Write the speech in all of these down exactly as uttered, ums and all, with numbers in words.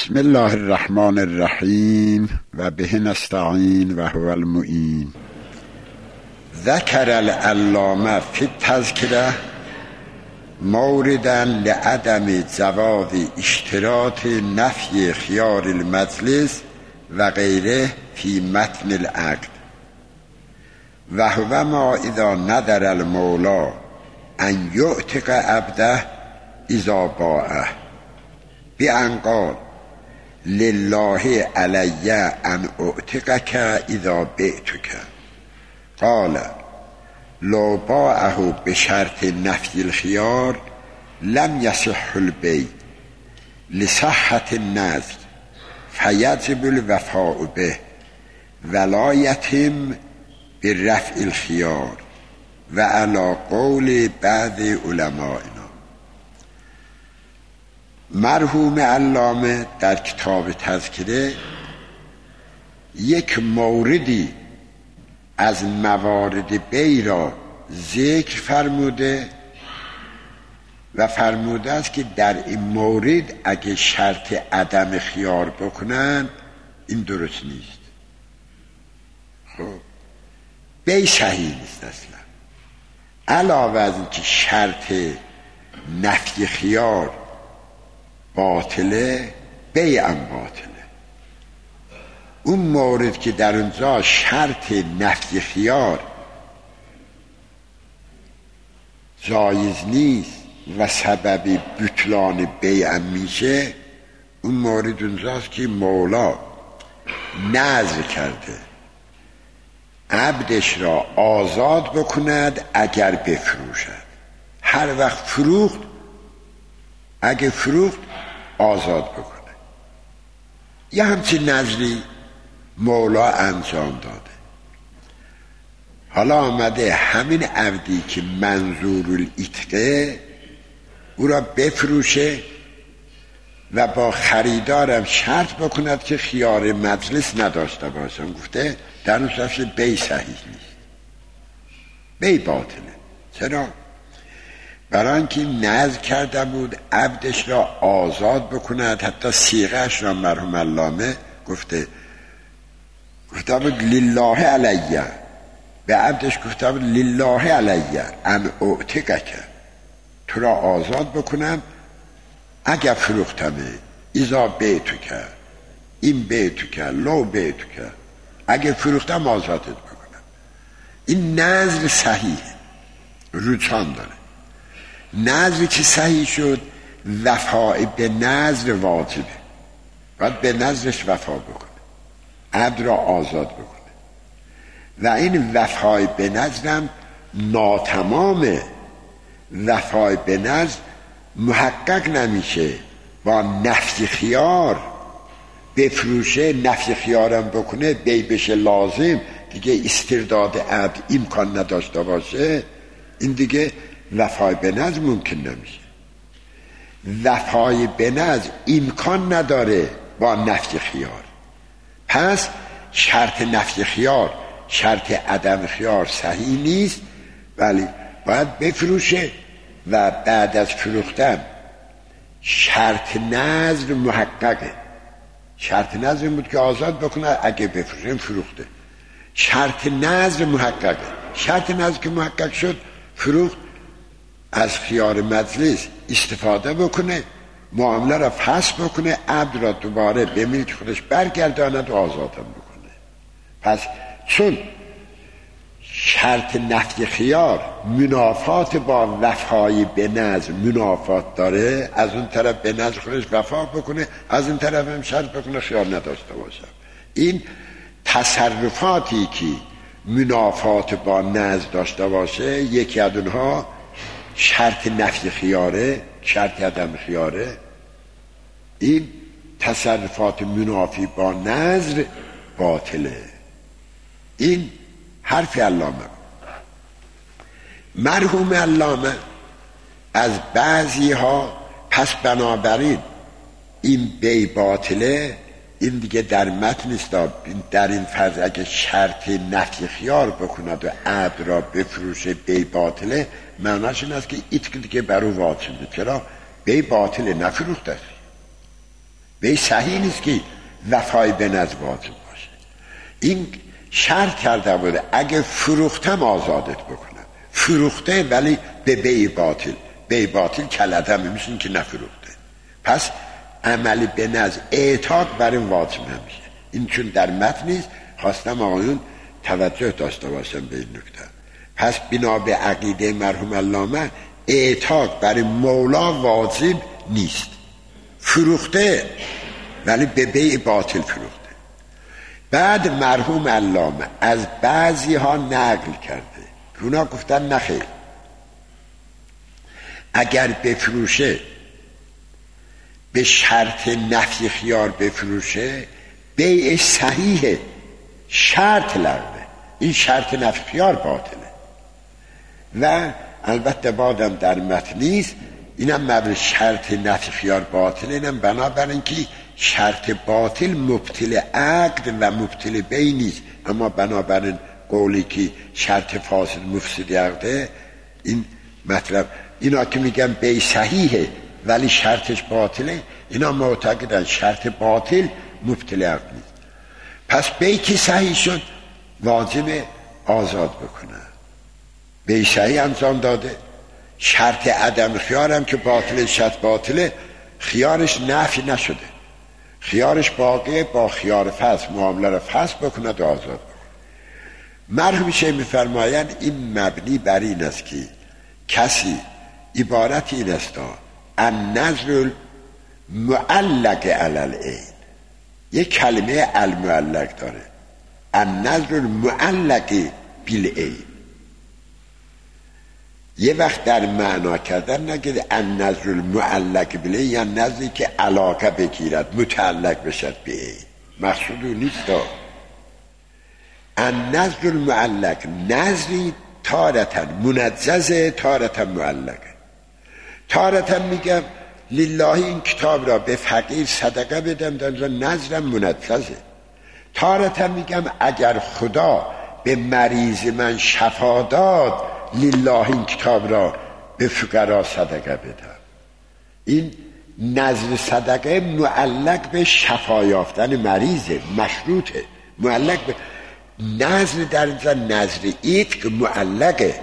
بسم الله الرحمن الرحیم و به نستعین و هو المعین. ذکر العلامه فی التذکره موردا لعدم جواز اشتراط نفی خیار المجلس و غیره فی متن العقد و هو ما اذا نظر المولا ان یعتق عبده اذا باعه بأن قال لله علی ان اعتقک اذا بعتک قال لو باعه بشرط نفی الخیار لم یصح البیع لصحة النذر فیجب الوفاء به ولا یتم برفع الخیار و علی قول بعض علمائنا. مرحوم علامه در کتاب تذکره یک موردی از موارد بیع را ذکر فرموده و فرموده است که در این مورد اگه شرط عدم خیار بکنن این درست نیست. خب بیع صحیح نیست اصلا. علاوه از این که شرط نفی خیار باطله، بیع هم باطله. اون مورد که در اونجا شرط نفی خیار جایز نیست و سبب بطلان بیع میشه، اون مورد اونجاست که مولا نذر کرده عبدش را آزاد بکند اگر بفروشد. هر وقت فروخت، اگه فروخت آزاد بکنه. یه همچین نذری مولا انجام داده. حالا آمده همین عبدی که منظور العتقه او را بفروشه و با خریدارم شرط بکند که خیار مجلس نداشته باشه. گفته در اون صورت بیع صحیح نیست، بیع باطله. چرا؟ برای اینکه نذر کرده بود عبدش را آزاد بکند. حتی صیغه‌اش را مرحوم علامه گفته گفته بود لله علیه، به عبدش گفته بود لله علیه ان اعتقک، تو را آزاد بکنم اگر فروختمه اذا بیعتو کرد، این بیعتو کرد لو بیعتو کرد، اگر فروختم آزادت بکنم. این نذر صحیح روچان داره. نذری که صحیح شد وفای به نذر واجبه، باید به نذرش وفا بکنه، عبد را آزاد بکنه. و این وفای به نذرم ناتمامه. وفای به نذر محقق نمیشه با نفی خیار. بفروشه نفی خیارم بکنه بیع بشه لازم، دیگه استرداد عبد امکان نداشته باشه، این دیگه وفای به نذر ممکن نمیشه. وفای به نذر امکان نداره با نفی خیار. پس شرط نفی خیار، شرط عدم خیار صحیح نیست، ولی باید بفروشه و بعد از فروختن شرط نذر محققه. شرط نذر بود که آزاد بکنه اگه بفروشه فروخته. شرط نذر محققه. شرط نذر که محقق شد فروخت، از خیار مجلس استفاده بکنه، معامله را فسخ بکنه، عبد را دوباره به ملک خودش برگرداند و آزادم بکنه. پس چون شرط نفی خیار منافات با وفای به نذر منافات داره، از اون طرف به نذر خودش وفا بکنه، از اون طرف هم شرط بکنه خیار نداشته باشه. این تصرفاتی که منافات با نذر داشته باشه، یکی از اونها شرط نفی خیاره، شرط عدم خیاره. این تصرفات منافی با نذر باطله. این حرف علامه. مرحوم علامه از بعضی ها پس بنابراین این بیع باطله، این دیگه در متن نیست. در این فرض اگه شرط نفی خیار بکند و عبد را بفروشه بیع باطله، معناش این است که ایت دیگه برو واجبه. چرا؟ بیع باطله، نفروخته است. به صحیح نیست که وفای به نظر واجب باشه. این شرط کرده بوده اگه فروختم آزادت بکنم، فروخته ولی به بی باطل، بی باطل کلدمه میشین که نفروخته، پس عمل به نظر اعتاد برای واجب نمیشه. این چون در متن نیست، خواستم آقایون توجه داشته باشم به این نکته. پس بنا به عقیده مرحوم علامه اعتاد برای مولا واجب نیست، فروخته ولی به بیع باطل فروخته. بعد مرحوم علامه از بعضی ها نقل کرده که اونا گفتن نخیر، اگر بفروشه به شرط نفی خیار بفروشه بیع صحیحه، شرط لغوه، این شرط نفی خیار باطله. و البته بادم در متن نیست، اینم مبر شرط نفی خیار باطله، اینم بنابراین که شرط باطل مبطل عقد و مبطل بی نیست، اما بنابراین قولی که شرط فاسد مفسد عقده، این مطلب اینا که میگن بی صحیحه ولی شرطش باطله، اینا معتقدن شرط باطل مبطل عقد نیست. پس بی که صحیح شد واجب آزاد بکنه، بی صحیح انجام داده، شرط عدم خیارم که باطله، شرط باطله، خیارش نفی نشده، خیارش باقیه، با خیار فسخ معامله را فسخ بکند و آزاد بکند. مرحوم شیخ می‌فرمایند این مبنی بر این است که کسی عبارت این است النظر المعلق علی العین، یک کلمه المعلق داره، النظر المعلق بالعین. یه وقت در معنا کردن نگید النظر المعلق بالعین، یا نظری که علاقه بگیرد متعلق بشد به عین، مقصود اون نیست. النظر المعلق نظری تارتن منجزه، تارتن معلقه. تارتن میگم لله این کتاب را به فقیر صدقه بدم، در نظرم منجزه. تارتن میگم اگر خدا به مریض من شفا داد لله این کتاب را به فقرا صدقه بدم. این نظر صدقه معلق به شفا یافتن مریضه، مشروطه، معلق به نظر. در اینجا نظر اید که معلقه،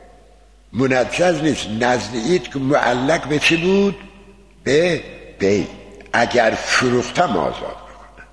منجز نیست. نظر اید که معلق به چی بود؟ به بی، اگر فروختم آزاد بکنم.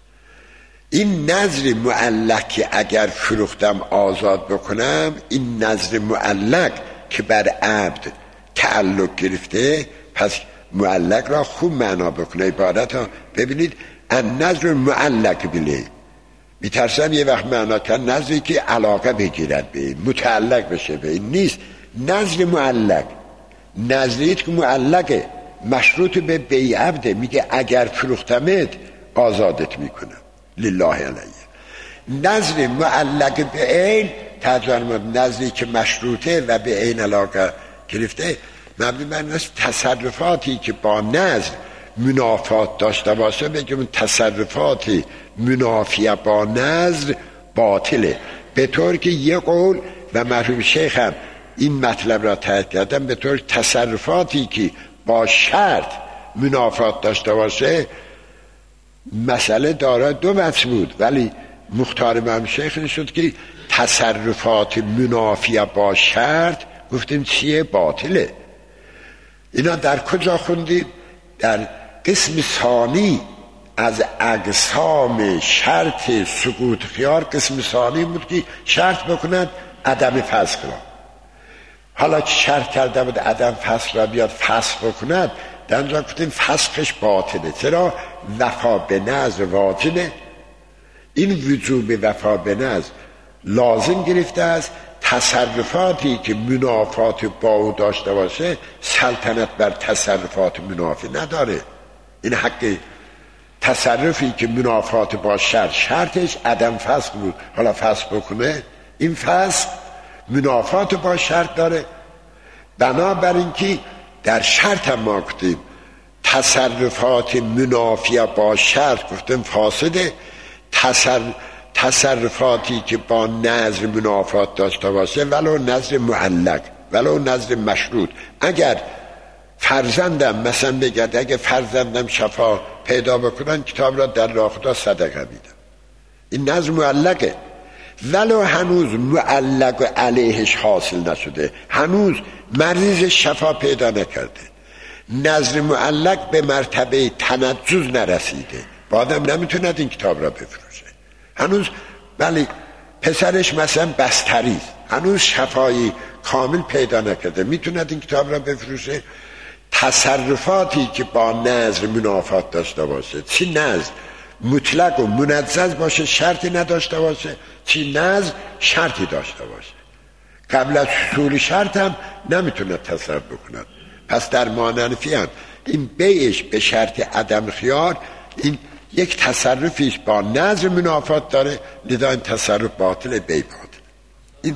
این نظر معلق که اگر فروختم آزاد بکنم، این نظر معلق که بر عبد تعلق گرفته، پس معلق را خوب معنا بکنه. عبارت ها ببینید النظر معلق بلی، میترسم یه وقت معنا کن نظری که علاقه بگیرد به متعلق بشه به این نیست. نظر معلق نظریت که معلقه، مشروط به بی عبده، میگه اگر فروختمت آزادت میکنم لله علیه. نظر معلق به عین ترجمه نظری که مشروطه و به عین علاقه گرفته، مبنی بر تصرفاتی که با نظر منافات داشته باشه، بگم تصرفاتی منافیه با نظر باطله. به طور که یه قول و مرحوم شیخ هم این مطلب را تایید کردن، به طور تصرفاتی که با شرط منافات داشته باشه، مسئله دارای دو بحث بود، ولی مختار مرحوم شیخ نشد که تصرفات منافیه با شرط گفتیم چیه؟ باطله. اینا در کجا خوندیم؟ در قسم ثانی از اقسام شرط سقوط خیار. قسم ثانی بود که شرط بکند عدم فسخ را. حالا که شرط کرده بود عدم فسخ را بیاد فسخ بکند، در اونجا گفتیم فسخش باطله. چرا؟ وفا به نظر واجبه. این وجوب وفا به نظر لازم گرفته است. تصرفاتی که منافات با او داشته باشه سلطنت بر تصرفات منافی نداره. این حق تصرفی که منافات با شرط، شرطش عدم فسخ بود، حالا فسخ بکنه، این فسخ منافات با شرط داره. بنابراین که در شرط هم ما گفتیم تصرفات منافیه با شرط گفتیم فاسده. تصر... تصرفاتی که با نظر منافات داشته باشه، ولو نظر معلق ولو نظر مشروط، اگر فرزندم مثلا بگرد اگه فرزندم شفا پیدا بکنن کتاب را در راه خدا صدقه میدم. این نظر معلقه، ولو هنوز معلق و علیهش حاصل نشده، هنوز مریض شفا پیدا نکرده، نظر معلق به مرتبه تنجز نرسیده، آدم نمیتونه این کتاب را بفروشه. هنوز ولی پسرش مثلا بستریست، هنوز شفایی کامل پیدا نکرده، میتونه این کتاب را بفروشه. تصرفاتی که با نظر منافات داشته باشه، چی نظر مطلق و منزز باشه شرطی نداشته باشه، چی نظر شرطی داشته باشه، قبل از حصول شرط هم نمیتونه تصرف بکند. پس در ماننفی هم این بیعش به شرط عدم خیار این یک تصرفیش با نظر منافات داره، لذا این تصرف باطل، بی باطل. این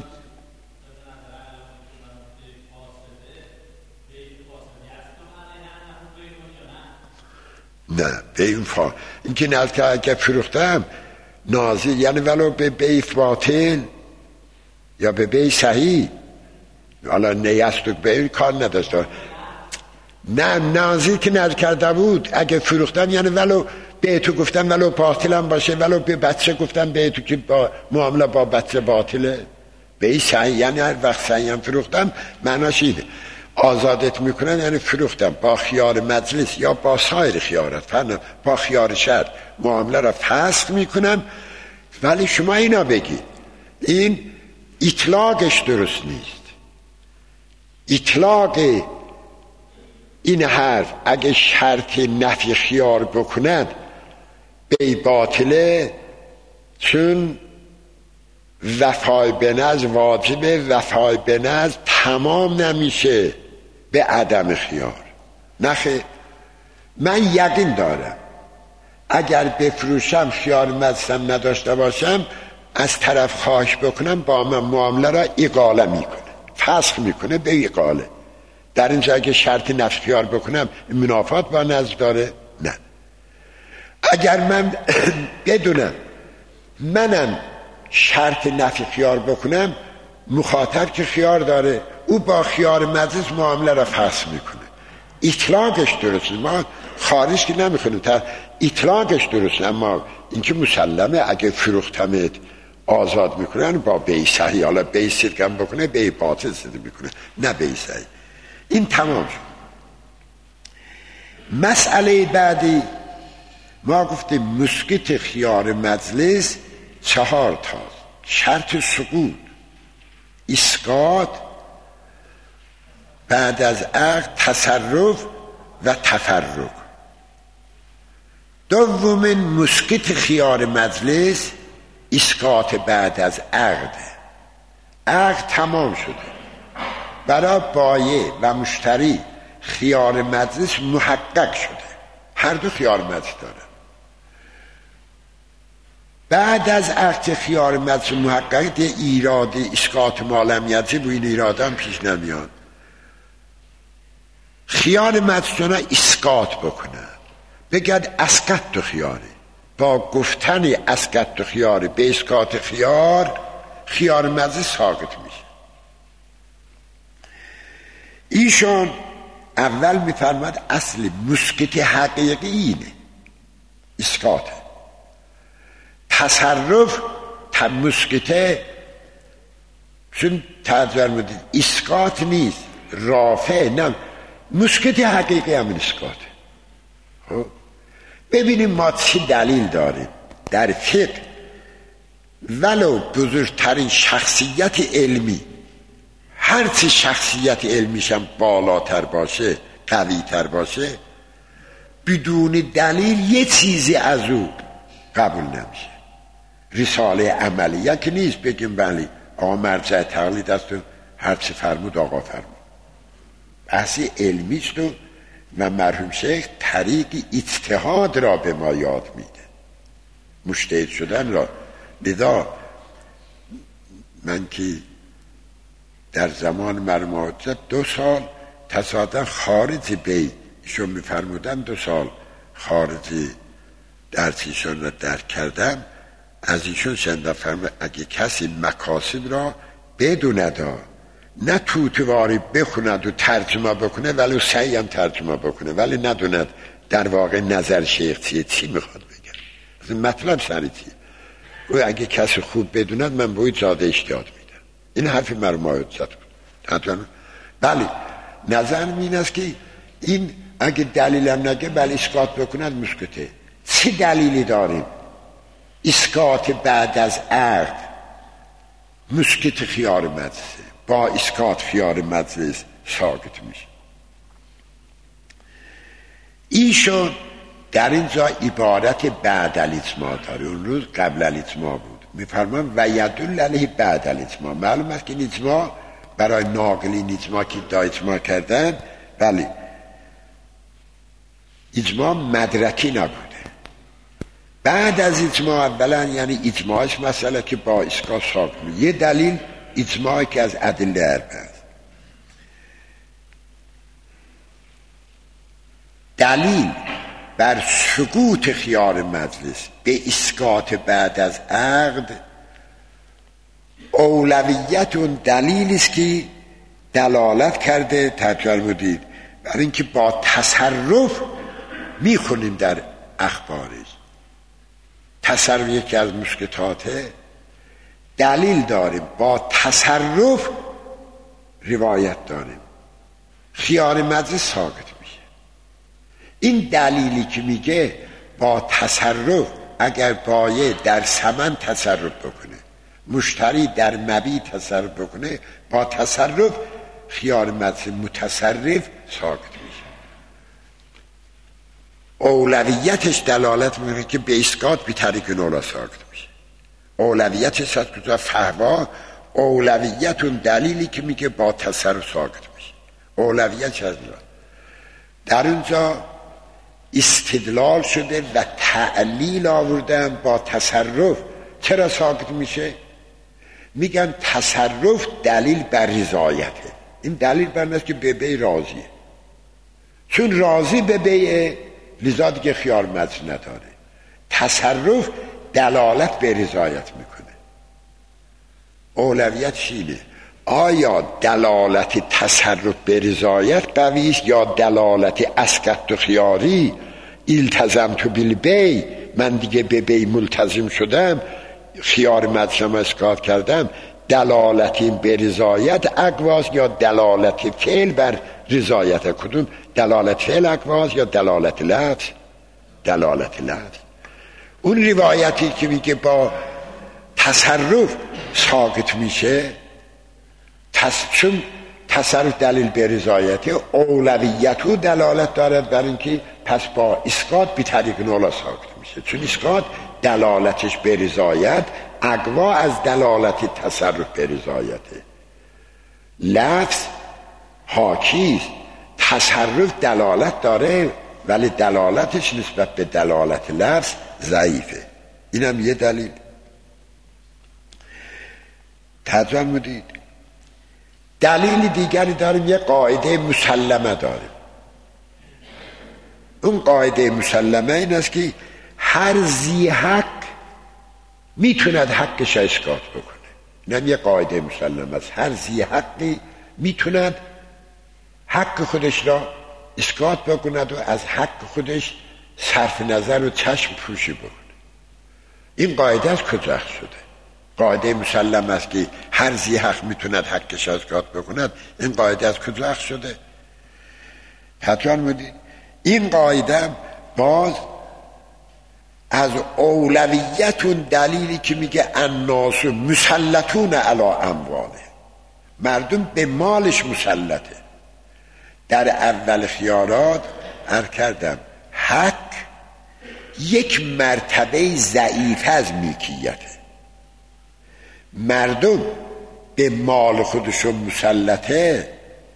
نه به این فا این که نزد که اگه فروختم نازی یعنی ولو به بیف باطل یا به بی صحیح، حالا نیست به این کار نداشته. نه نازی که نزد کرده بود اگه فروختم یعنی ولو به تو گفتم ولو باطل هم باشه، ولو به بچه گفتم به تو که با معامله با بچه باطله، به صحیح یعنی هر وقت صحیح هم فروختم معناش اینه آزادت میکنن، یعنی فروختم با خیار مجلس یا با سایر خیارت فرنم با خیار شرط معامله را فسخ میکنم. ولی شما اینا بگی این اطلاقش درست نیست. اطلاق این حرف اگه شرط نفی خیار بکند به باطله، چون وفای به نظر واجبه، وفای به نظر تمام نمیشه به عدم خیار. نخه من یقین دارم اگر بفروشم خیار مجلسم نداشته باشم از طرف خواهش بکنم با من معامله را اقاله میکنه، فسخ میکنه به اقاله. در اینجا اگه شرط نفی خیار بکنم منافات با نظر داره؟ نه. اگر من بدونم منم شرط نفی خیار بکنم مخاطب که خیار داره او با خیار مجلس معامله را فسخ میکنه، اطلاقش درسته، ما خارج که نمیخونیم تا اطلاقش درسته. اما اینکه مسلمه اگه فروختمت آزاد میکنن با بی صحیح، حالا بی صدقم بکنه بی باطل صدق میکنه نه بی صحیح. این تمام شد. مسئله بعدی ما گفتیم مسکت خیار مجلس چهار تا شرط سقوط، اسقاط، بعد از عقد تصرف و تفرق. دومین مسکت خیار مجلس اسقاط بعد از عقد. عقد تمام شده، برای بایع و مشتری خیار مجلس محقق شده، هر دو خیار مجلس داره. بعد از عقد خیار مجلس محقق ده ایراد اسقاط مالمیتی و این ایراد هم پیش نمیاد. خیار مجلس را اسقاط بکنه، بگد اسقط تو خیاره، با گفتن اسقط تو خیاره به اسقاط خیار خیار مجلس ساقط میشه. ایشان اول میفرماد اصل مسکت حقیقی اینه اسقاطه. تصرف تا مسکته چون تذر مدید اسقاط نیست، رافع نه، مسکت حقیقی همین اسقاطه. خب ببینیم ما چی دلیل داریم در فقه. ولو بزرگترین شخصیت علمی، هرچی شخصیت علمیشم بالاتر باشه قوی تر باشه، بدون دلیل یه چیزی از او قبول نمیشه. رساله عملیه که نیست بگیم بلی آقا مرجع تقلید است و هرچی فرمود آقا فرمود. بحثی علمیست و و مرحوم شیخ طریق اجتهاد را به ما یاد میده، مجتهد شدن را. لذا من که در زمان مرحوم دو سال تصادفاً خارج بی ایشون میفرمودن، دو سال خارج درسیشون را درک کردم. از ایشون شنیدم فرمود اگه کسی مکاسب را بدوند نه توتواری بخوند و ترجمه بکنه ولی سعی هم ترجمه بکنه ولی ندوند در واقع نظر شیخ چیه، چی میخواد بگم، مطلب سری چیه. او اگه کسی خوب بدوند من به او زاده اشتیاق میدم. این حرفی مرمایت زد بود. بله نظر این است که این اگه دلیلم نگه بله اسقاط بکند مسکته. چه دلیلی داریم اسقاط بعد از عقد مسکت خیار مجلسه، با اسقاط خیار مجلس ساقط میشه. ایشون در اینجا عبارت بعد الاجماع داره، اون روز قبل الاجماع بود. میفرمان و یدل علیه بعد الاجماع. معلوم است که این اجماع برای ناقلین اجماع که دا اجماع کردن بله اجماع مدرکی نبوده. بعد از اجماع اولا یعنی اجماعش مسئله که با اسقاط ساقط میشه. یه دلیل اجماعی که از ادله اربعه است. دلیل بر سقوط خیار مجلس به اسقاط بعد از عقد اولویت اون دلیلی است که دلالت کرده ترجمه بر اینکه با تصرف میخونیم در اخبارش. تصرف یکی از مسکتاته، دلیل داریم با تصرف روایت داریم خیار مجلس ساقط میشه. این دلیلی که میگه با تصرف اگر بایع در ثمن تصرف بکنه مشتری در مبیع تصرف بکنه با تصرف خیار مجلس متصرف ساقط میشه. اولویتش دلالت میکنه که به اسقاط بی طریق نولا ساقط میشه. اولویتش از کجا فهوا اولویت اون دلیلی که میگه با تصرف ساقط میشه. اولویتش از نولا در اونجا استدلال شده و تعلیل آوردن با تصرف چرا ساقط میشه. میگن تصرف دلیل بر رضایته. این دلیل بر است که به بیع راضیه، چون راضی به بیع لذا دیگه خیار مجلس نداره. تصرف دلالت به رضایت میکنه. اولویت شینه آیا دلالت تصرف به رضایت قویست یا دلالت اسقط و خیاری التزم تو بالبیع من دیگه به بیع ملتزم شدم خیار مجلسم اسقاط کردم دلالت به رضایت اقواست یا دلالت فعل بر رضایت؟ کدوم دلالت فعل اقواست یا دلالت لفظ؟ دلالت لفظ. اون روایتی که میگه با تصرف ساقط میشه تص... چون تصرف دلیل به رضایت اولویت و دلالت دارد بر اینکه پس با اسقاط بی طریق نولا ساقط میشه، چون اسقاط دلالتش به رضایت اقوا از دلالت تصرف به رضایته. لفظ حاکیست، تصرف دلالت داره ولی دلالتش نسبت به دلالت لفظ ضعیفه. اینم یه دلیل. ترجمه مدید دلیل دیگری داریم، یه قاعده مسلمه داریم. اون قاعده مسلمه این است که هر ذی حق میتوند حقش اسقاط بکنه. اینم یه قاعده مسلمه است. هر ذی حقی میتوند حق خودش را اسقاط بکند و از حق خودش صرف نظر و چشم پوشی بکنه. این قاعده از کجا شده؟ قاعده مسلم است که هر ذی حق میتوند حقش اسقاط بکند. این قاعده از کجا شده؟ حتما میدید این قاعده باز از اولویت اون دلیلی که میگه الناس مسلطون علی امواله، مردم به مالش مسلطه. در اول خیارات عرض کردم حق یک مرتبه ضعیف از ملکیته. مردم به مال خودشون مسلطه،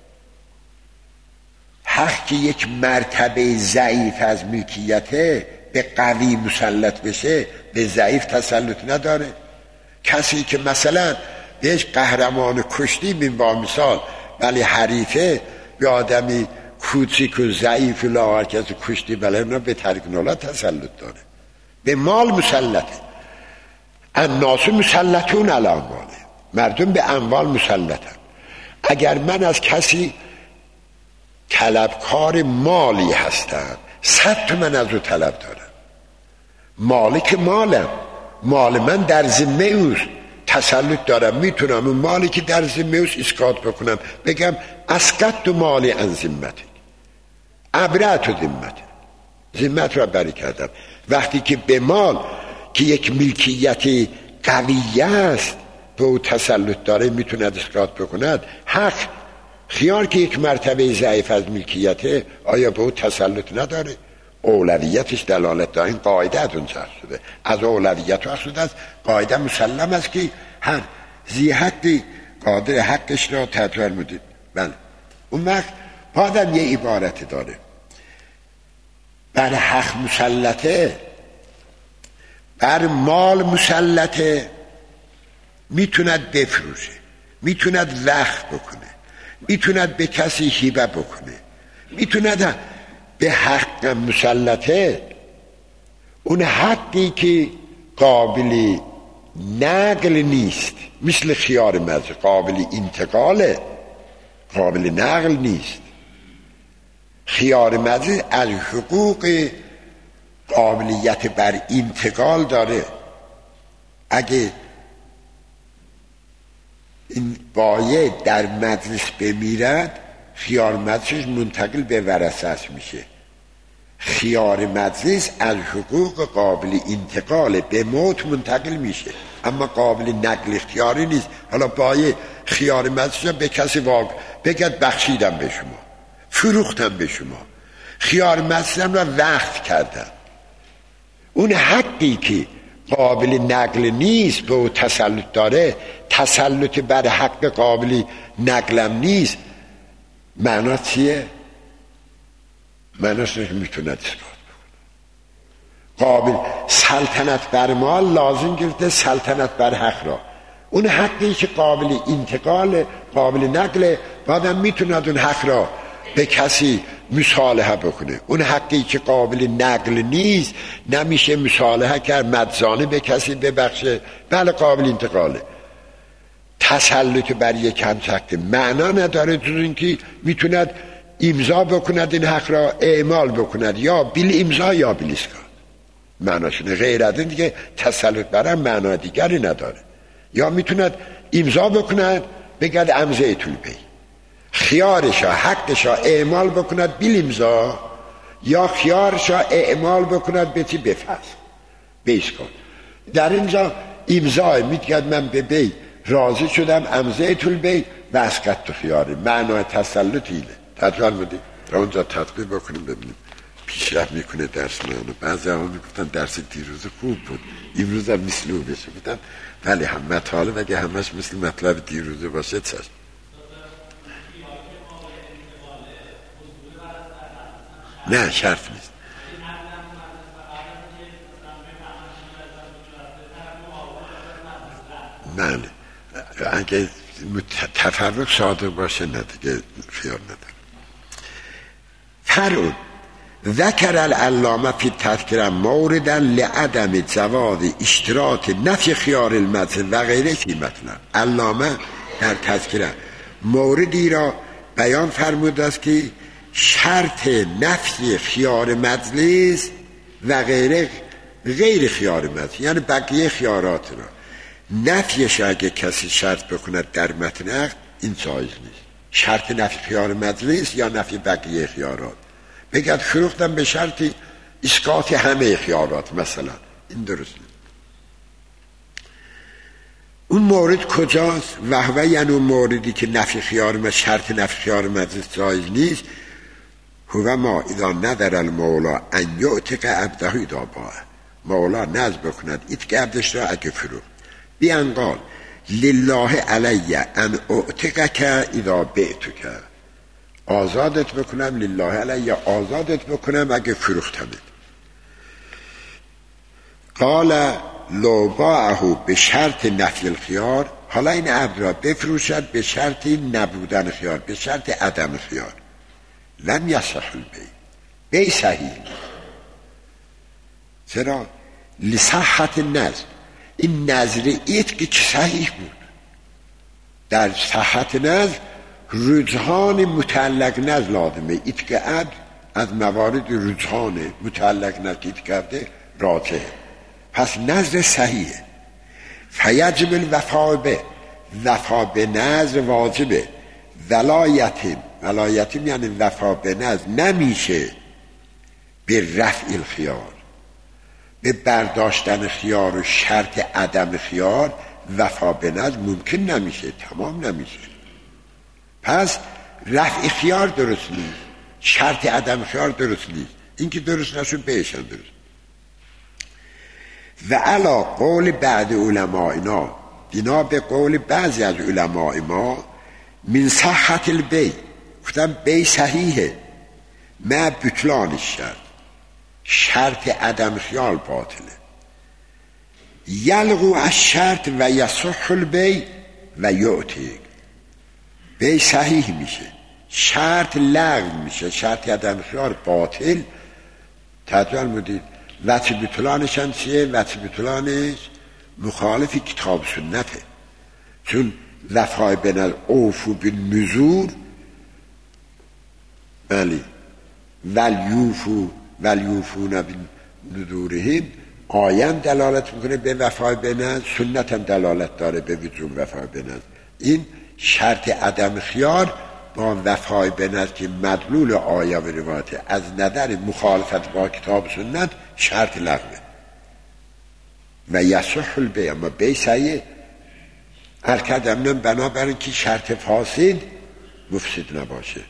حق که یک مرتبه ضعیف از ملکیته به قوی مسلط بشه به ضعیف تسلط نداره. کسی که مثلا بهش قهرمان کشتی من با مثال ولی حریفه به آدمی کوچیک و ضعیف و لاغر کسی کشتی بله اونا به طریق نولا تسلط داره، به مال مسلطه. الناس مسلطون علی امواله، مردم به اموال مسلطن. اگر من از کسی طلبکار مالی هستم، صد تومن از او طلب دارم، مالک مالم، مال من در ذمه اوست، تسلط دارم، میتونم اون مالی که در ذمه اوست اسقاط بکنم، بگم اسقطت مالی عن ذمتک، ابرأت ذمتک، ذمت را بری کردم. وقتی که به مال که یک ملکیت قویه است به او تسلط داره، میتوند اسقاط بکند. حق خیار که یک مرتبه ضعیف از ملکیته، آیا به او تسلط نداره؟ اولویتش دلالت داره. این قاعده از اونجا شده، از اولویت اخذ است. قاعده مسلم است که هر ذی حقی قادر حقش را تجربه مدید. بله، اون وقت بعدم یه عبارت داره، بر حق مسلطه، بر مال مسلطه، میتوند بفروشه، میتوند وقت بکنه، میتوند به کسی هیبه بکنه، میتوند به حق مسلطه، اون حقی که قابل نقل نیست، مثل خیار مزه قابل انتقاله، قابل نقل نیست. خیار مزه از حقوق قابلیت بر انتقال داره. اگه این بایع در مجلس بمیرد، خیار مجلس منتقل به ورثه‌اش میشه. خیار مجلس از حقوق قابل انتقال به موت منتقل میشه، اما قابل نقل اختیاری نیست. حالا بایع خیار مجلس به کسی واقع بگد بخشیدم به شما، فروختم به شما، خیار مجلس را وقت کردم، اون حقی که قابل نقل نیست به او تسلط داره، تسلط بر حق قابل نقلم نیست. معنا چیه؟ معناش که میتونه اسقاط بکنه. قابل سلطنت بر مال لازم گرفته سلطنت بر حق را. اون حقی که قابل انتقال، قابل نقل، بعدم میتونه اون حق را به کسی مصالحه بکنه. اون حقی که قابل نقل نیست نمیشه مصالحه کرد، مجزانه به کسی ببخشه، بله قابل انتقاله. تسلط بر یک حق معنا نداره جز اینکه میتوند امضا بکند این حق را، اعمال بکند، یا بیل امضا یا بیل اسقاط. معناشونه غیر از این دیگه تسلط برم معنا دیگری نداره. یا میتوند امضا بکند بگد امضیت البیع، خیارشا حقشا اعمال بکند بیل امضا، یا خیارشا اعمال بکند به چی؟ بفصل، به اسقاط. در اینجا امضا میگد من به بیع راضی شدم، امضیت البیع و اسقطت خیاره، معنای تسلط اینه. تجربه بودیم اونجا تطبیق بکنیم ببینیم پیشرفت میکنه درس من. بعضی هم میگفتن درس دیروز خوب بود، امروز هم مثل اون بشه بودن، ولی هم مطالب اگه همش مثل مطلب دیروزه باشه چشم. نه شرط نیست. بله اگه تفرق صادق باشه نه دیگه خیال نداره. فرون ذکر العلامه فی تذکره موردن لعدم جواز اشتراط نفی خیار المجلس و غیره فی مطلب. علامه در تذکره موردی را بیان فرموده است که شرط نفی خیار مجلس و غیره غیر خیار مجلس، یعنی بقیه خیارات را نفیش اگه کسی شرط بکند در متن عقد، این جایز نیست. شرط نفی خیار مجلس یا نفی بقیه خیارات، بگد فروختم به شرط اسقاط همه خیارات مثلا، این درست نیست. اون مورد کجاست؟ وهوه یعنی اون موردی که نفی خیار شرط نفی خیار مجلس جایز نیست. هو ما اذا ندر المولا ان یعتق عبده اذا باع، مولا نذر بکند ایتق عبدش را اگه فروخت، بیان قال لله علی ان اعتقک اذا بعتک، آزادت بکنم، لله علی آزادت بکنم اگه فروختمت. قال لو باعه به شرط نفی الخیار، حالا این عبد را بفروشد به شرط نبودن خیار، به شرط عدم خیار، لم یصح البیع، بیع صحیح. چرا؟ لصحت النظر، این نظر ایت که صحیح بود، در صحت نظر رجحان متعلق نز لازمه اتقاد از موارد رجحان متعلق نزدید کرده راجعه. پس نظر صحیحه. فیجب الوفا به وفا به نظر واجبه. ولایتیم ولایتیم یعنی وفا به نظر نمیشه به رفع الخیار، به برداشتن خیار و شرط عدم خیار وفا به نظر ممکن نمیشه، تمام نمیشه. پس رفع خیار درست نیست، شرط عدم خیار درست نیست. این که درست نشون بهشن درست. و علا قول بعد علمائنا، اینا به قول بعضی از علماء ما من صحت البی، گفتم بی صحیحه ما بطلان شرط، شرط عدم خیال باطله. یلغو از شرط و یصح البی و یعطی، بی صحیح میشه، شرط لغو میشه، شرط عدم خیال باطل. تجربه مدید وچه بطلانش هم چیه؟ وچه بطلانش مخالف کتاب سنته، چون وفای بین اوفو بالنذور بلی ولیوفو ولیوفون بالنذورهم آیم دلالت میکنه به وفای بین، سنت هم دلالت داره به وجوب وفای بین. این شرط عدم خیار با وفای بین که مدلول آیه و روایت از نظر مخالفت با کتاب سنت شرط لغوه. و یصح البی، اما بی صحیح ارکدم بنابراین که شرط فاسد مفسد نباشه.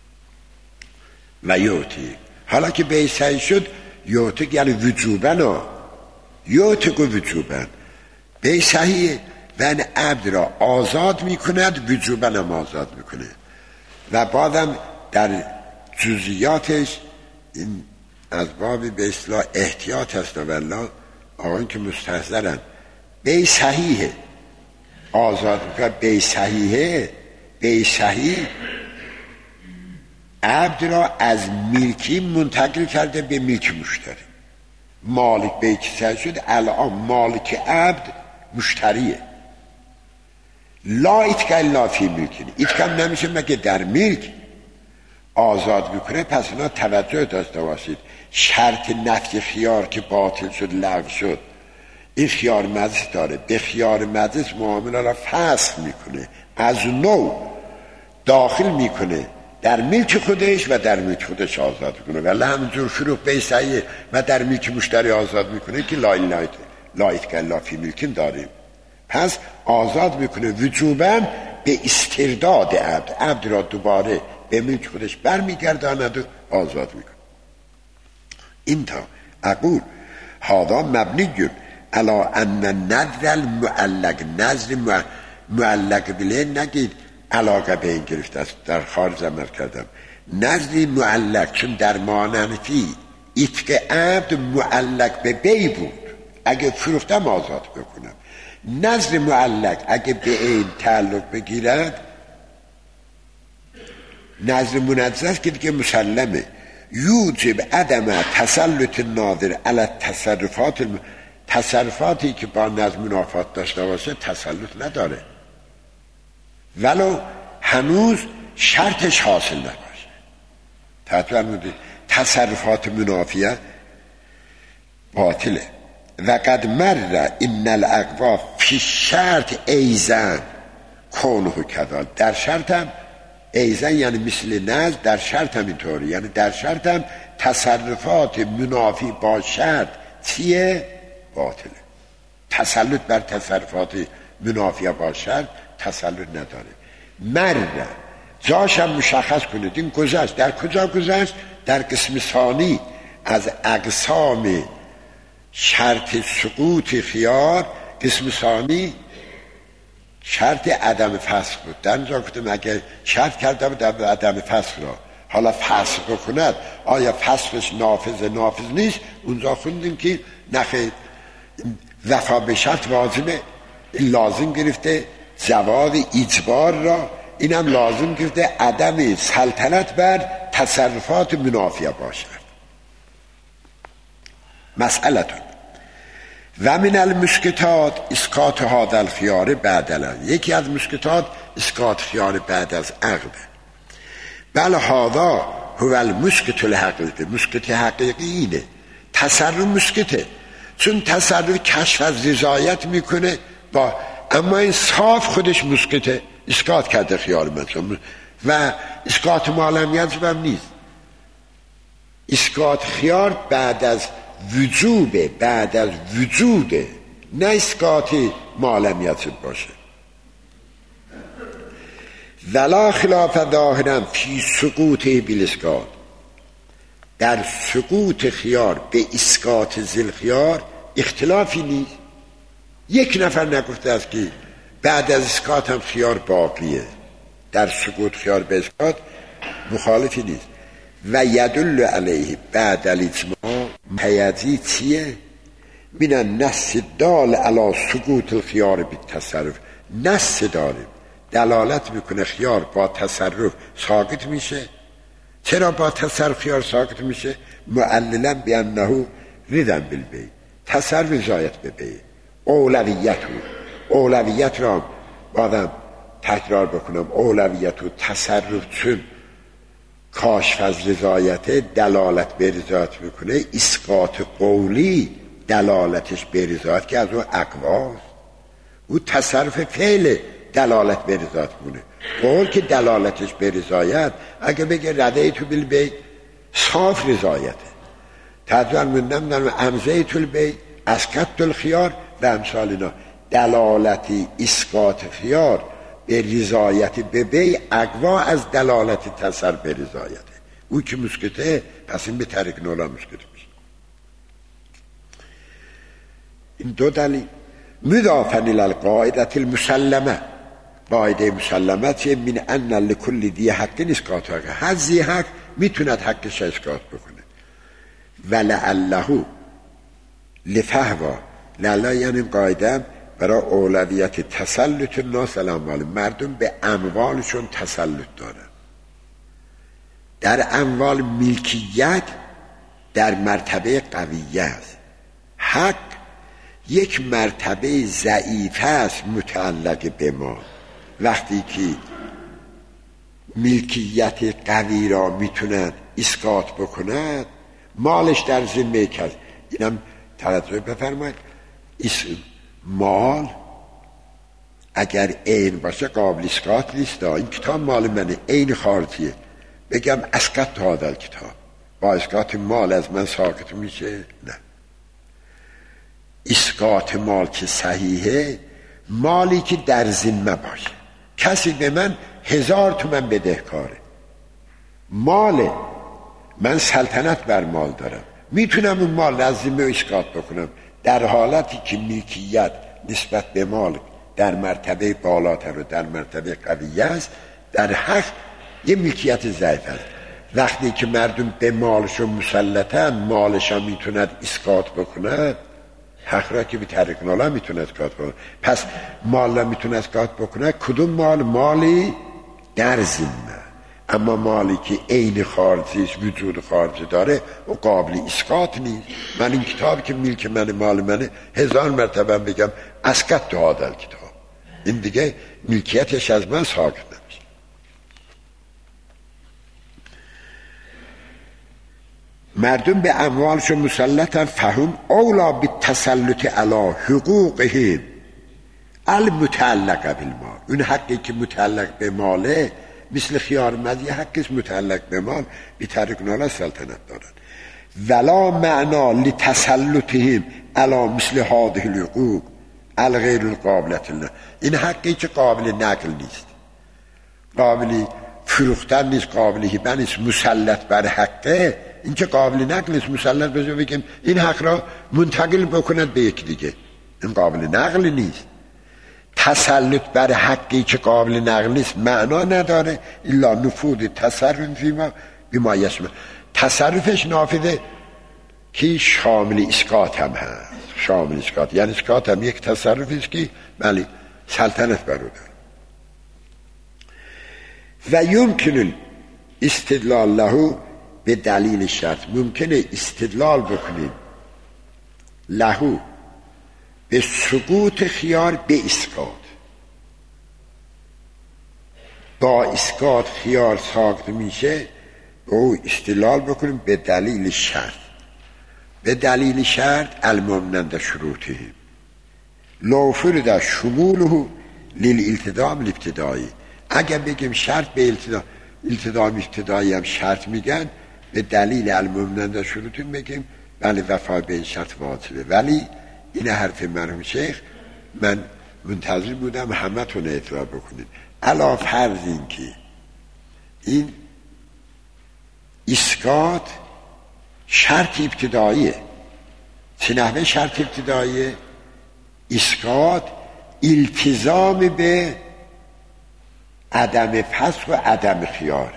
و یعطی، حالا که بی صحیح شد یعطی یعنی وجوبن ها، یعطی که وجوبن بی صحیح و این عبد را آزاد میکند، وجوبن هم آزاد میکنه. و بعدم در جزئیاتش این از بابی به اصطلاح احتیاط هست. والله آقایون که مستحضرن بی صحیحه آزاد میکنه، بی صحیحه بی صحیح عبد را از ملکی منتقل کرده به ملک مشتری. مالک به که صحیح شد، الان مالک عبد مشتریه. لا اتکا الا فی ملک، اتکا نمیشه مگه در ملک آزاد میکنه. پس اینا توجه داشته باشید، شرط نفی خیار که باطل شد لغو شد، این خیار مجلس داره، به خیار مجلس معامله را فسخ میکنه، از نو داخل میکنه در ملک خودش و در ملک خودش آزاد میکنه. ولی همونجور فروغ به صحیح و در ملک مشتری آزاد میکنه که لا اله الا فی ملک داریم. پس آزاد میکنه وجوباً به استرداد عبد، عبد را دوباره به ملک خودش برمیگرداند و آزاد میکنه. این تا اقول هذا مبنی علا ان نظر المعلق، نظر معلق بله نگید علاقه به این گرفته است، در خارج عمل کردم. نظر معلق چون در ماننفی اتق عبد معلق به بی بود، اگه فروختم آزاد بکنم. نظر معلق اگه به این تعلق بگیرد، نظر منظر که دیگه مسلمه، یوجب عدم تسلط ناظر علی تصرفات الم... تصرفاتی که با نظر منافات داشته باشه تسلط نداره، ولو هنوز شرطش حاصل نباشه. تطور تصرفات منافیه باطله. و قد مر این الاقوا فی شرط ایزن کونه کذا، در شرط هم ایزن یعنی مثل نظر، در شرط هم اینطوری، یعنی در شرط هم تصرفات منافی با شرط چیه؟ باطله. تسلط بر تصرفات منافی با شرط تسلط نداره. مر جاش هم مشخص کنید، این گذشت. در کجا گذشت؟ در قسم ثانی از اقسام شرط سقوط خیار. قسم ثانی شرط عدم فسخ بود. در اینجا گفتم اگه شرط کرده بود در عدم فسخ را، حالا فسخ بکند آیا فسخش نافذ نافذ نیست؟ اونجا خوندیم که نخیر وفا به شرط واجبه، این لازم گرفته جواب اجبار را، اینم لازم گرفته عدم سلطنت بر تصرفات منافیه باشد. مسئلتون و من المسکتات اسقاط هذا الخیار بعدلا، یکی از مسکتات اسقاط خیار بعد از عقد. بله هذا هو المسکت الحقیقی. مسکت حقیقی اینه، تصرف مسکته، چون تصرف کشف از رضایت میکنه با، اما این صاف خودش مسکته، اسقاط کرده خیار مثلا و اسقاط معلمیت هم نیست. اسقاط خیار بعد از وجوبه، بعد از وجوده، نه اسقاط معلمیت باشه. ولا خلاف ظاهرا فی سقوطه بالاسقاط. در سقوط خیار به اسقاط ذل خیار اختلافی نیست. یک نفر نگفته است که بعد از اسقاط هم خیار باقیه. در سقوط خیار به اسقاط مخالفی نیست. و یدل علیه بعد الاجماع پیدی چیه؟ من النص دال علی سقوط الخیار بالتصرف. نص داریم دلالت میکنه خیار با تصرف ساقط میشه. چرا با تصرف خیار ساقط میشه؟ معللا بانه ردن بالبیع، تصرف رضایت به بیع. اولویت رو اولویت را بادم تکرار بکنم، اولویت رو تصرف چون کاشف از رضایت دلالت به رضایت میکنه، اسقاط قولی دلالتش به رضایت که از اون اقواست. او تصرف فعل دلالت به رضایت مونه. قول که دلالتش به رضایت اگه بگه رده تو بالبیع صاف رضایته. تدوال مندم در امزه تو البیع اسقط الخیار و امثال اینا. دلالتی اسقاط خیار به رضایت به بیع اقوا از دلالت تصرف به رضایته. او که مسکته، پس این به طریق نولا مسکته میشه. این دو دلیل. مضافن الى القاعده المسلمه. قاعده مسلمه چیه؟ من ان لکل دی حق اسقاط حق. هر ذی حق میتوند حقش اسقاط بکنه. ولعله لفهوا. لعله یعنی قاعده برای اولویت تسلط الناس علی اموال. مردم به اموالشون تسلط دارن. در اموال ملکیت در مرتبه قویه است. حق یک مرتبه ضعیف است متعلق به ما. وقتی که ملکیت قوی را میتونن اسقاط بکنن، مالش در ذمه کس. اینم توجه بفرمایید، مال اگر عین باشه قابل اسقاط نیست. این کتاب مال منه، عین خارجیه، بگم اسقط هذا الکتاب، با اسقاط مال از من ساقط میشه؟ نه. اسقاط مال که صحیحه، مالی که در ذمه باشه. کسی به من هزار تومن بدهکاره، مال من سلطنت بر مال دارم، میتونم اون مال از ذمه اسقاط بکنم در حالتی که ملکیت نسبت به مال در مرتبه بالاتر و در مرتبه قویه است. در حق یه ملکیت ضعیف است. وقتی که مردم به مالشون مسلطن، مالشون میتوند اسقاط بکنند، حق را که به طریق نالا میتونه اسقاط بکنه. پس مال را میتونه اسقاط بکنه. کدوم مال؟ مالی در ذمه. اما مالی که عین خارجیش وجود خارجی داره و قابل اسقاط نیست. من این کتاب که ملک من مال منه، هزار مرتبه بگم اسقط تو هذا الکتاب، این دیگه ملکیتش از من ساقط نمیشه. مردم به اموالشون مسلطن، فهم اولا بالتسلط علی حقوقهم المتعلقه بالمال. اون حقی که متعلق به ماله، مثل خیار مدی حقش متعلق به مال، بی طریق نالا سلطنت دارن. ولا معنا لتسلطهم علی مثل هذه الحقوق الغیر القابلة لنا. این حقی که قابل نقل نیست، قابل فروختن نیست، قابل هبه نیست، مسلط بر حقه، این که قابل نقل نیست. مسلط بزن بگیم این حق را منتقل بکند به یک دیگه، این قابل نقل نیست. تسلط بر حقی که قابل نقل نیست معنا نداره الا نفوذ تصرف فیما بما یشمل. تصرفش نافذه که شامل اسقاط هم هست. شامل اسقاط یعنی اسقاط هم یک تصرفی است که بله سلطنت بر او داره. و یمکن استدلال له به دلیل شرط. ممکنه استدلال بکنیم له به سقوط خیار به اسقاط. با اسقاط خیار ساخته میشه به او استدلال بکنیم به دلیل شرط. به دلیل شرط المؤمنند شروطه لو فرض شموله للالتزام الابتدایی. اگر بگیم شرط به التزام التزام ابتدایی هم شرط میگن، به دلیل المؤمنند شروطه بگیم بله وفا به این شرط واجبه. ولی این حرف مرحوم شیخ من منتظر بودم همه تون اعتراف بکنید. علا فرض این که این اسقاط شرط ابتداییه. چه نحوه شرط ابتداییه؟ اسقاط التزام به عدم فسخ و عدم خیاره.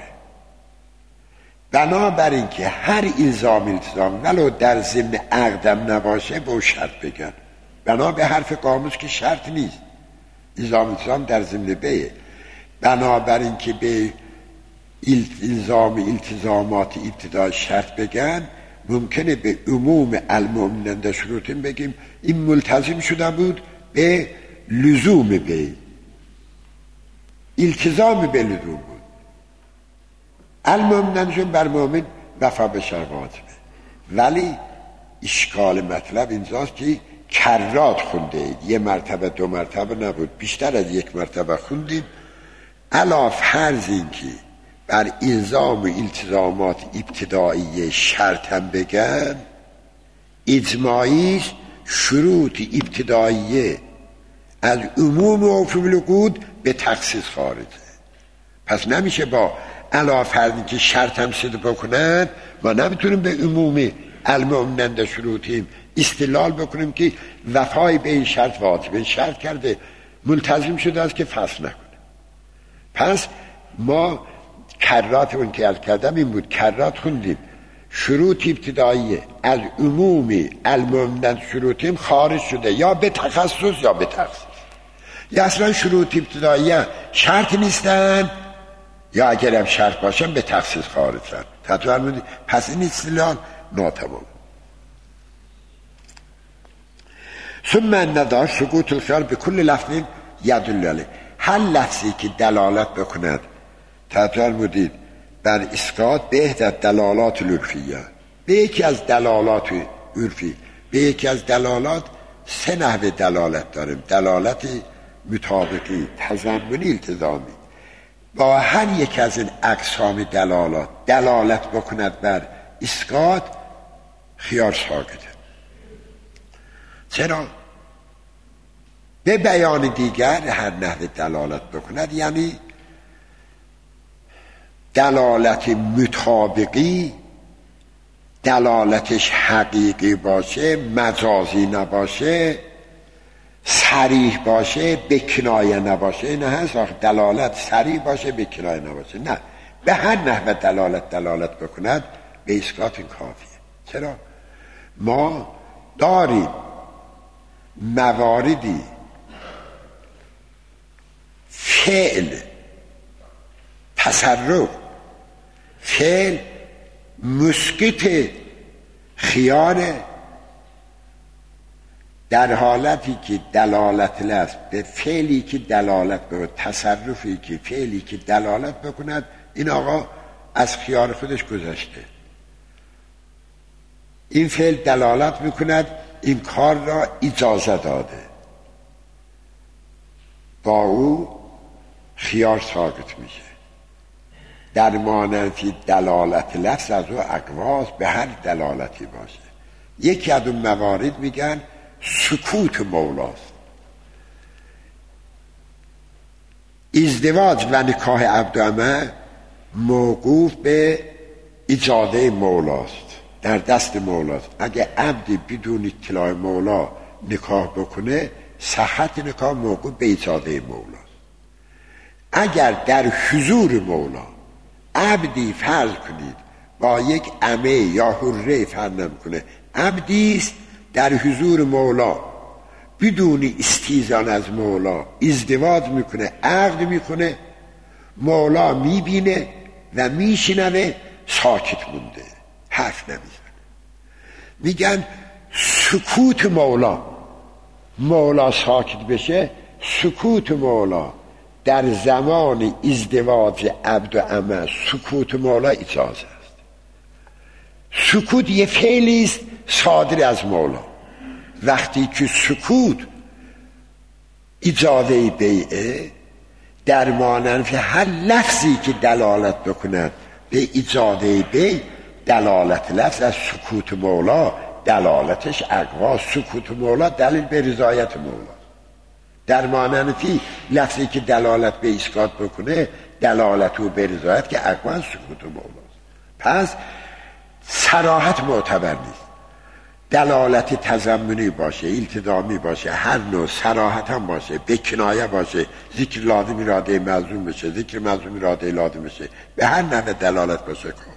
بنابراین که هر الزام التزام ولو در ضمن عقدم نباشه به شرط بگن. بنا به حرف قاموس که شرط نیست، الزام التزام در ضمن بیه. بنابراین که به الزام التزامات ابتدای شرط بگن، ممکنه به عموم المؤمنند شروطیم بگیم این ملتزم شده بود به لزوم به التزام به لزوم بود. المؤمنند بر مؤمن وفا به شرط واجبه. ولی اشکال مطلب اینجاست که کرات خونده اید، یه مرتبه دو مرتبه نبود، بیشتر از یک مرتبه خوندیم. علا فرض این که بر الزام و التزامات ابتدایی شرط هم بگن، اجماعیش شروط ابتداییه از عموم و عفوم العقود به تخصیص خارجه. پس نمیشه با علا فرضی که شرط هم صدق بکنن ما نمیتونیم به عموم المؤمنند شروطیم استدلال بکنیم که وفای به این شرط واجبه. شرط کرده ملتزم شده است که فسخ نکنه. پس ما کرات اون که از کردم این بود، کرات خوندیم شروط ابتداییه از عموم المؤمنند شروطیم خارج شده یا به تخصص یا به تخصیص، یا اصلا شروط ابتداییه شرط نیستن یا اگر هم شرط باشن به تخصیص خارج شدن. تطور پس این استدلال ناتمام. ثم ندار سقوط الخیار به کل لفظ یدل علیه. هر لفظی که دلالت بکند تطور بودید بر اسقاط به احدى دلالات العرفیه، به یکی از دلالات عرفی، به یکی از دلالات سه نحوه دلالت داریم: دلالت مطابقی، تضمنی، التزامی. با هر یک از این اقسام دلالات دلالت بکند بر اسقاط خیار ساکته. چرا؟ به بیان دیگر هر نحوه دلالت بکند یعنی دلالت مطابقی، دلالتش حقیقی باشه، مجازی نباشه، صریح باشه، به کنایه نباشه. این هست آخه دلالت صریح باشه به کنایه نباشه. نه، به هر نحوه دلالت دلالت بکند به اسقاط این کافیه. چرا؟ ما داریم مواردی فعل، تصرف، فعل مسقط خیانه در حالتی که دلالت لفظ به فعلی که دلالت به تصرفی که فعلی که دلالت بکند این آقا از خیار خودش گذشته، این فعل دلالت میکند این کار را اجازه داده، با او خیار ساقط میشه. در مانند دلالت لفظ از او اقواس به هر دلالتی باشه. یکی از اون موارد میگن سکوت مولاست. ازدواج و نکاح عبد و امه موقوف به اجازه مولاست، در دست مولاست. اگه عبدی بدون اطلاع مولا نکاح بکنه صحت نکاح موقوف به اجازه مولاست. اگر در حضور مولا عبدی فرض کنید با یک عمه یا حره فرض نمیکنه، عبدیست در حضور مولا بدون استیزان از مولا ازدواج میکنه، عقد میکنه، مولا میبینه و میشنوه، ساکت مونده، حرف نمیزنه. میگن سکوت مولا، مولا ساکت بشه، سکوت مولا در زمان ازدواج عبد و امه سکوت مولا اجازه است. سکوت یه فعلی است صادر از مولا. وقتی که سکوت اجازه بیعه، در مانند هر لفظی که دلالت بکند به اجازه بیع، دلالت لفظ از سکوت مولا دلالتش اقوا. سکوت مولا دلیل به رضایت مولا. در مانند فی لفظی که دلالت به اسکات بکنه دلالت او به رضایت که اقوا سکوت مولاست. پس صراحت معتبر نیست. دلالت تضمنی باشه، التزامی باشه، هر نوع صراحت هم باشه، به کنایه باشه، ذکر لازم اراده ملزوم بشه، ذکر ملزوم اراده لازم بشه، به هر نوع دلالت باشه کافی.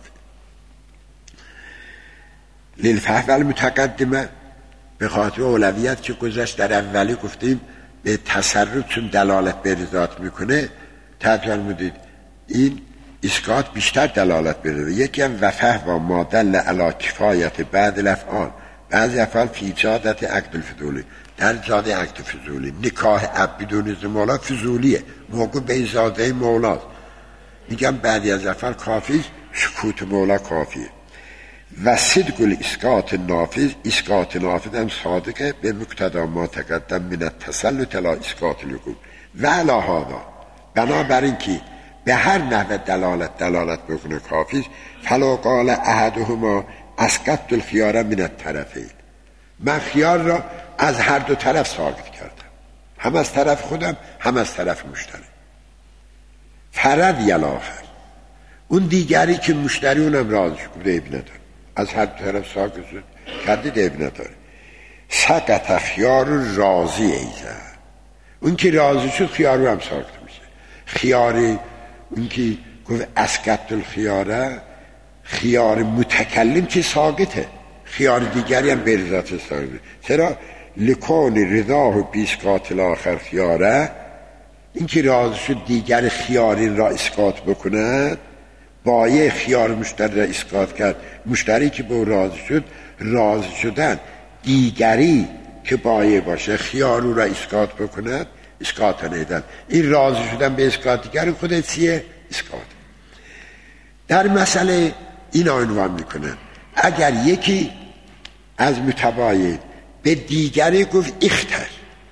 للفهم المتقدمه به خاطر اولویت که گذشت در اولی گفتیم به تصرف چون دلالت به رضایت میکنه ترجمه مدید این اسکات بیشتر دلالت به یکی هم وفه و مادل علی کفایت بعد الافعال، بعضی افعال فی ایجادت عقد الفضولی، در ایجاد عقد فضولی. نکاح اب بدون اذن مولا فضولیه، موقع به ایجاده مولاست. میگم بعضی از افعال کافی، سکوت مولا کافیه. و صدق الاسکات نافذ، اسکات نافذ هم صادقه به مقتضا ما تقدم من التسلط الی اسکات الوقوع. و علی هذا، بنابراین که به هر نحو دلالت دلالت بکنه کافی. فلا قال احدهما اسقطت الخيار من الطرفین، من خیار را از هر دو طرف ساقط کردم، هم از طرف خودم هم از طرف مشتری. فرد یلاخر، اون دیگری که مشتری اونم راضیش بوده عیب نداره، از هر دو طرف ساقط شد کرده عیب نداره. سقط خیار راضی ایزه، اون که راضی شد خیار رو هم ساقط میشه. خیاری اون که گفت اسقطت الخیاره، خیار متکلم که ساقطه، خیار دیگری هم به رضایت ساقطه. چرا؟ لکون رضاه و بیسقاط الاخر خیاره، این که راضی شد دیگر خیارین را اسقاط بکند، بایه خیار مشتری را اسقاط کرد. مشتری که به راضی شد، راضی شدن دیگری که بایه باشه خیار رو را اسقاط بکند، اسقاط نیدن. این راضی شدن به اسقاط دیگر خود چیه؟ اسقاط. در مسئله این عنوان میکنن اگر یکی از متباین به دیگری گفت اختر،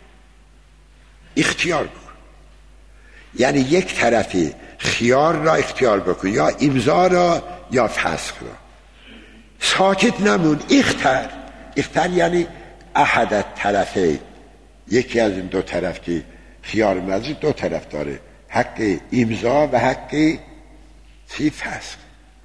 اختیار بکن، یعنی یک طرفی خیار را اختیار بکن، یا امضا را یا فسخ را، ساکت نمون، اختر. اختر یعنی احد طرفه، یکی از این دو طرف که خیار مزید دو طرف داره، حق امضا و حق چی؟ فسخ.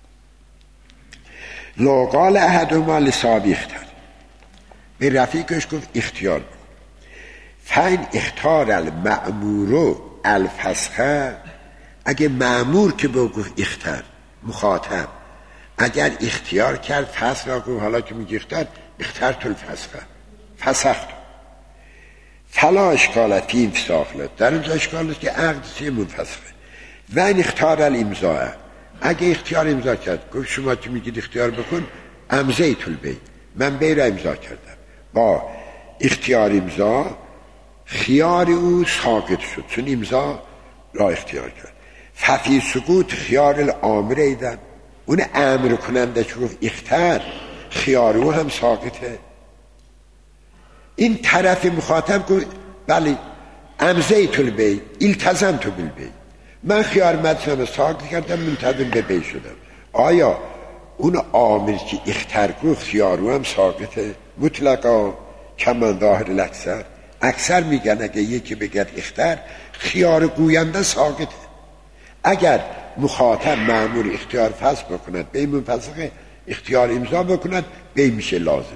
لو قال احدهما لصاحبه اختر، به رفیقش گفت اختیار بکن. فین اختار المأمور الفسخ، اگه مأمور که به گفت اختر، مخاطب اگر اختیار کرد فسخ را گفت، حالا که میگه اختر، اخترت الفسخ، فسخت، فلا اشکالت این فساخلت، در اینجا اشکالت که عقد چیه؟ منفسخه. و این اختار الامضا، اگه اختیار امضا کرد، گفت شما که میگید اختیار بکن، امضیت البیع، من بی را امضا کردم، با اختیار امضا خیار او ساقط شد چون امضا را اختیار کرد. ففی سقوط خیار الامر ایدن، اون امر کننده که گفت اختر، خیار او هم ساقطه. این طرف مخاطب گفت بله امضیت البیع التزمت بالبیع، من خیار مجلسم ساقط کردم، منتظم به بیع شدم. آیا اون آمر که اختر گفت خیار او هم ساقطه؟ مطلقا کمان ظاهر الاکثر، اکثر میگن اگه یکی بگد اختر، خیار گوینده ساقطه. اگر مخاطب مأمور اختیار فسخ بکند، به این منفسخه، اختیار امضا بکند، به این میشه لازم.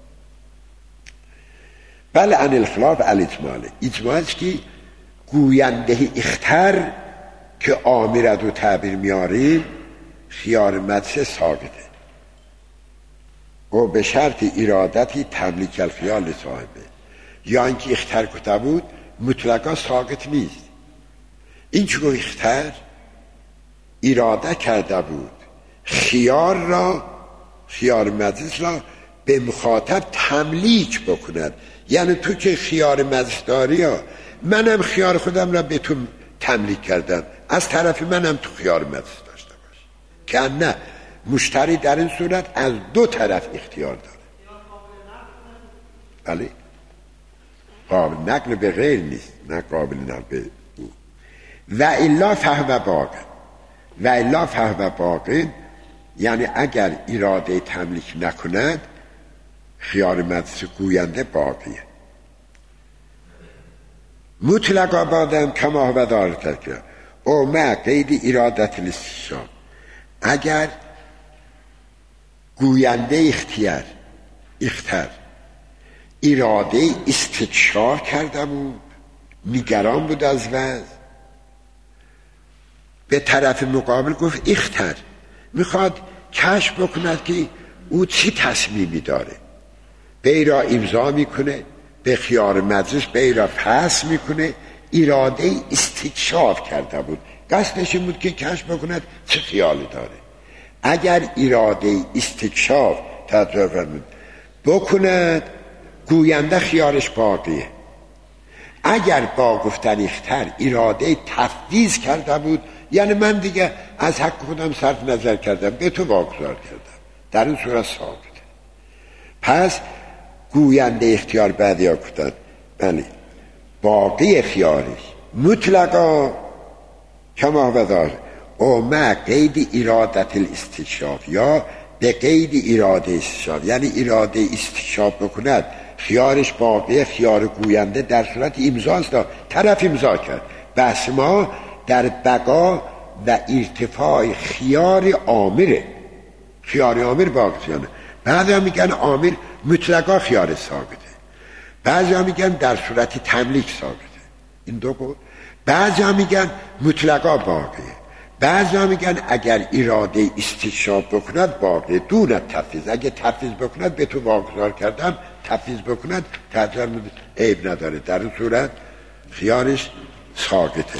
بله عن الخلاف الاجماله، اجمالش که گوینده اختر که آمرد و تعبیر میاریم خیار مجلس ساقطه و به شرط ارادتی تملیک الخیال صاحبه، یا اینکه اختر کتا بود مطلقا ساقط نیست. این چه گفت اختر اراده کرده بود خیار را، خیار مجلس را به مخاطب تملیک بکند، یعنی تو که خیار مجلس داری ها، منم خیار خودم را به تو تملیک کردن، از طرف منم تو خیار مجلس داشته باشه که نه، مشتری در این صورت از دو طرف اختیار داره. بله، قابل نقل به غیر نیست، نه قابل نقل به او. و الا فهو باقی، و الا فهو باقی یعنی اگر اراده تملیک نکند خیار مجلس گوینده باقیه. مطلق آبادم کما و دارتر کرد او ما قید ارادت الاستشاب، اگر گوینده اختیار اختر اراده استکشار کرده بود، نگران بود از وضع، به طرف مقابل گفت اختر میخواد کشف بکند که او چی تصمیمی داره، به ای را امضا میکنه، به خیار مجلس به ای را پس میکنه، اراده استکشاف کرده بود، قصدش این بود که کشف بکند چه خیالی داره. اگر اراده استکشاف تطور فرمود بکند گوینده خیارش باقیه. اگر با گفتن اختر اراده تفویض کرده بود، یعنی من دیگه از حق خودم صرف نظر کردم، به تو واگذار کردم، در این صورت ثابته. پس گوینده اختیار بعدی ها کردن بله باقی خیارش مطلقا کما و دار او ما قید ارادت الاستکشاف، یا به قید اراده استکشاف، یعنی اراده استکشاف بکند خیارش باقی، خیار گوینده در صورت امضاست، طرف امضا کرد. بس ما در بقا و ارتفاع خیار عامره، خیار عامر باقی یعنی. بعضی ها میگن عامر مطلقا خیار ثابته، بعضی ها میگن در صورت تملیک ثابته، این دو قول. بعضی ها میگن مطلقا باقیه، بعضی ها میگن اگر اراده استکشاف بکند باقیه دون تفویض، اگه تفویض بکند به تو واگذار کردم، تفویض بکند تحضر عیب نداره، در این صورت خیارش ساقطه.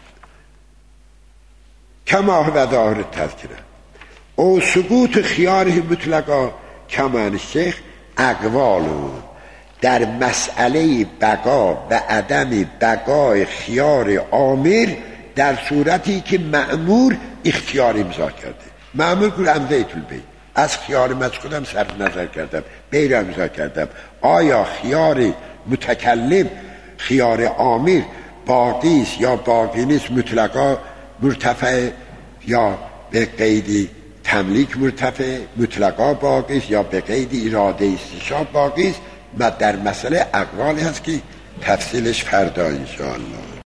کما و ظاهر تذکره او سقوط خیاره مطلقا کمان شیخ اقوالو، در مسئله بقا و عدم بقای خیار عامر در صورتی که مأمور اختیار امضا کرده. مأمور که امضایت البیت، از خیار مجلس صرف نظر کردم، بیر امضا کردم، آیا خیار متکلم خیار عامر باقی است یا باقی نیست، مطلقا مرتفع یا به قید تملیک مرتفع، مطلقا باقی است یا به قید اراده استکشاف باقی است. و در مسئله اقوالی هست که تفصیلش فردا انشاءالله.